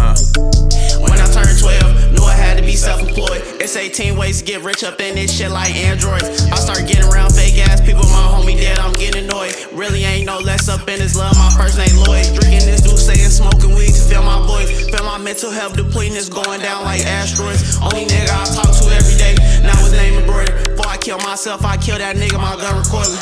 When I turned 12, knew I had to be self-employed. It's 18 ways to get rich up in this shit like androids. I start getting around fake ass people, my homie dead, I'm getting annoyed. Really ain't no less up in this love, my first name Lloyd. Drinking this dude saying smoking weed to feel my voice. Feel my mental health depleting, it's going down like asteroids. Only nigga I talk to every day, now his name embroidered. Before I kill myself, I kill that nigga, my gun recording.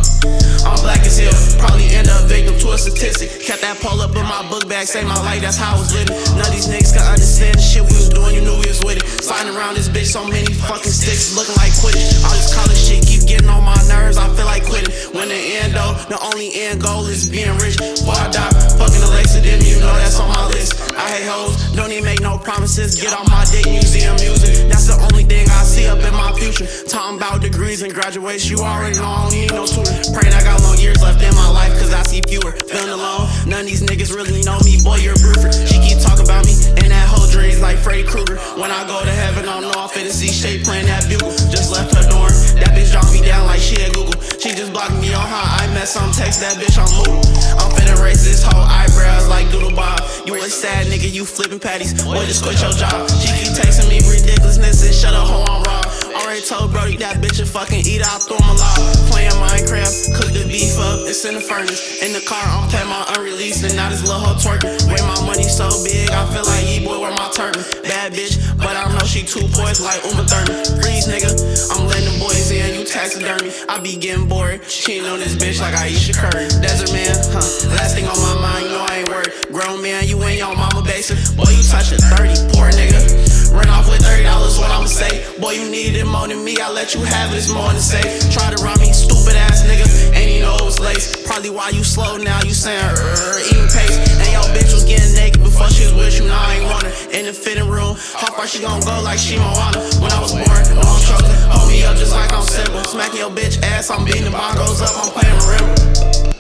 I'm black as hell, probably end up victim to a statistic. Kept that pole up in my book bag, say my life, that's how I was living. None of these niggas can understand the shit we was doing, you knew we was with it. Sliding around this bitch, so many fucking sticks, looking like Quidditch. All this college shit keep getting on my nerves, I feel like quitting. When the end though, the only end goal is being rich. Before I die, fucking the lace of them, you know that's on my list. I hate hoes, don't even make no promises. Get off my dick, museum music, that's the only thing I see up in my future. Talking about degrees and graduation, you already know I don't need no tutor. Praying I got long years left in my life, cause I see fewer. Feeling alone, none of these niggas really know me. Boy, you're a broofer. She keep talking about me, and that whole dream's like Freddy Krueger. When I go to heaven, I know I'm finna see Shay playing that bugle. Just left her dorm, that bitch dropped me down like she at Google. She just blocked me on how I met some text, that bitch on Moodle. I'm finna raise this whole eyebrows like Doodle Bob. You a sad nigga, you flipping patties. Boy, just quit your job. She keep texting me ridiculousness and shut up, hoe, I'm raw. Already told Brody that bitch a fucking eat, I threw him a lot. Playing Minecraft, cook the beef up, it's in the furnace. In the car, I'm playing my unreleased, and now this little hoe twerking. Way my money so big, I feel like E-boy, where my turban. Bad bitch, but I know she too poised like Uma Thurman. Freeze, nigga, I'm letting the boys in, you taxidermy. I be getting bored, cheating on this bitch like Aisha Curry. Desert man, last thing on my mind, you know I ain't worried. Grown man, you ain't your mama basic. Boy, you touching 30, poor nigga. Run off with $30, what I'ma say? Boy, you needed it more than me, I let you have it, it's more to say. Try to rob me, stupid ass nigga, and you know it was lace. Probably why you slow now, you saying even pace. And your bitch was getting naked before she was with you, now I ain't want her. In the fitting room, how far she gon' go like she Moana? When I was born, no I'm struggling, hold me up just like I'm simple. Smacking your bitch ass, I'm beating the bongos up